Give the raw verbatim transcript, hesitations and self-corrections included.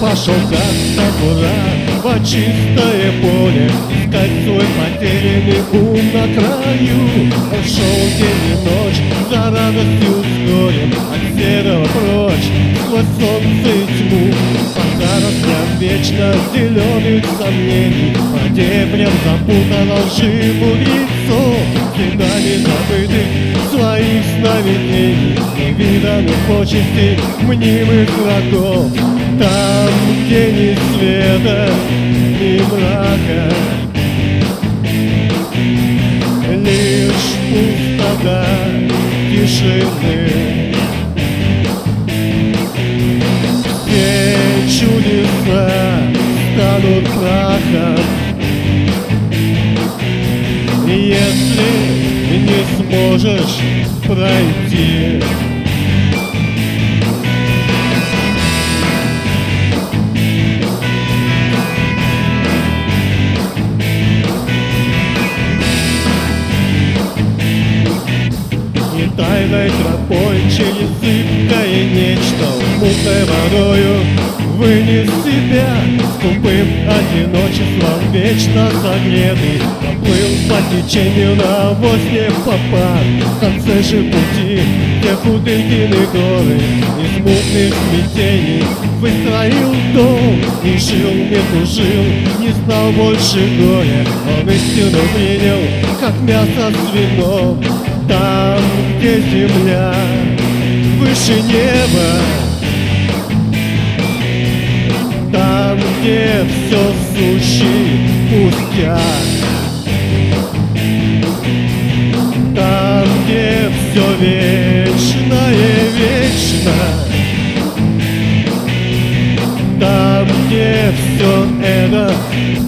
пошел как сакура во чистое поле, искать свой потерянный ум на краю. Он шел день и ночь за радостью с горем, от серого прочь сквозь солнце и тьму, по зарослям вечно зеленых сомнений, по дебрям запутано лжи мудрецов, следами забытых своих сновидений, невиданных почестей мнимых врагов. Там, где ни света, ни мрака, лишь пустота тишины. Все чудеса станут прахом, если не сможешь пройти. Тайной тропой через зыбкое нечто, мутной водою вынес себя, скупым одиночеством вечно согретый, поплыл по течению на воз не попад. В конце же пути, где худыгины горы, из мутных смятений выстроил дом и жил, не тужил, не знал больше горя. Он истину принял, как мясо с вином. Там, где земля выше неба, там, где все сущий пустяк, там, где все вечное вечно, там, где все это